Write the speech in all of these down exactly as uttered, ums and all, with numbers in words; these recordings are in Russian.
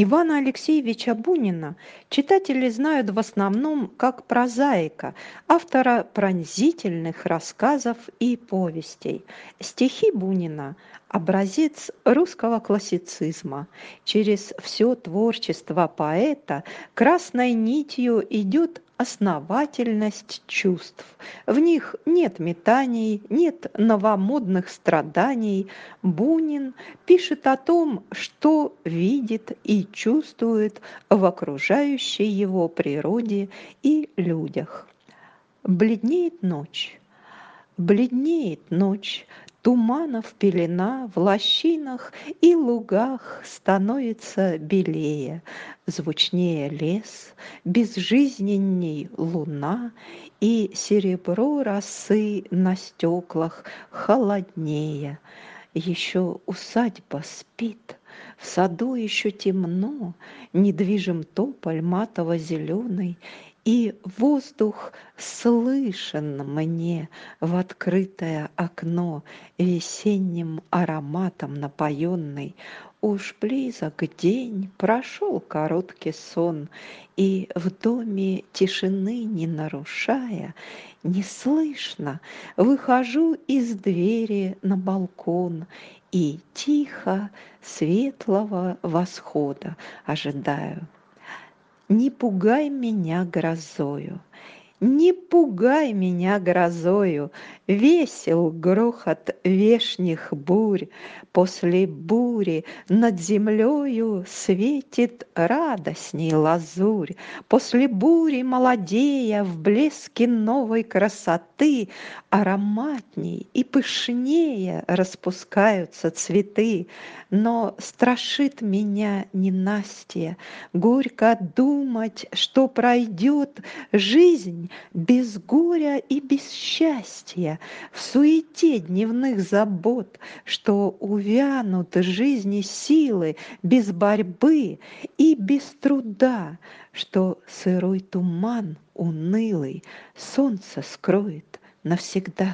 Ивана Алексеевича Бунина читатели знают в основном как прозаика, автора пронзительных рассказов и повестей. Стихи Бунина – образец русского классицизма. Через все творчество поэта красной нитью идет основательность чувств. В них нет метаний, нет новомодных страданий. Бунин пишет о том, что видит и чувствует в окружающей его природе и людях. Бледнеет ночь, бледнеет ночь, туманов пелена в лощинах и лугах становится белее, звучнее лес, безжизненней луна, и серебро росы на стеклах холоднее. Еще усадьба спит, в саду еще темно, недвижим тополь матово-зеленый, и воздух слышен мне в открытое окно весенним ароматом напоенный. Уж близок день, прошел короткий сон, и в доме тишины не нарушая, неслышно выхожу из двери на балкон и тихо светлого восхода ожидаю. Не пугай меня грозою, не пугай меня грозою, весел грохот вешних бурь. После бури над землею светит радостней лазурь. После бури молодея в блеске новой красоты ароматней и пышнее распускаются цветы. Но страшит меня ненастье, горько думать, что пройдет жизнь без горя и без счастья, в суете дневных забот, что увянут жизни силы без борьбы и без труда, что сырой туман унылый солнце скроет навсегда.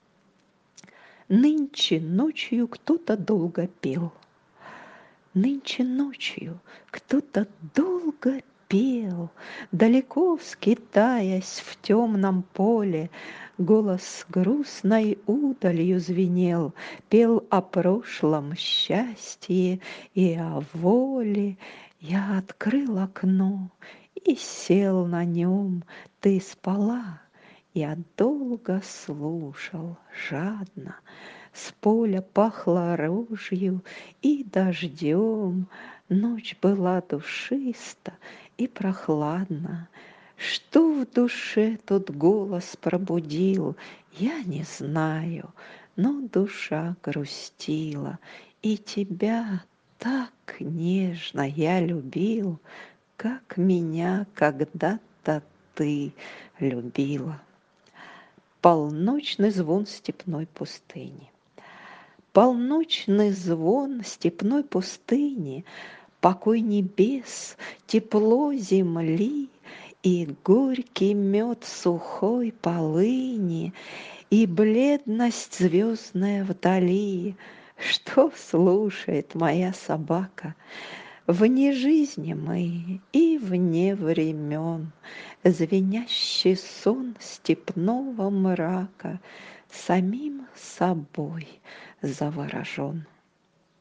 Нынче ночью кто-то долго пел. Нынче ночью кто-то долго пел, далеко скитаясь в темном поле, голос грустной удалью звенел, пел о прошлом счастье и о воле. Я открыл окно и сел на нем, ты спала. Я долго слушал, жадно, с поля пахло рожью и дождем, ночь была душиста и прохладна. Что в душе тот голос пробудил, я не знаю, но душа грустила, и тебя так нежно я любил, как меня когда-то ты любила. Полночный звон степной пустыни. Полночный звон степной пустыни, покой небес, тепло земли и горький мед сухой полыни, и бледность звездная вдали. Что слушает моя собака? Вне жизни мы и вне времен, звенящий сон степного мрака, самим собой заворожен.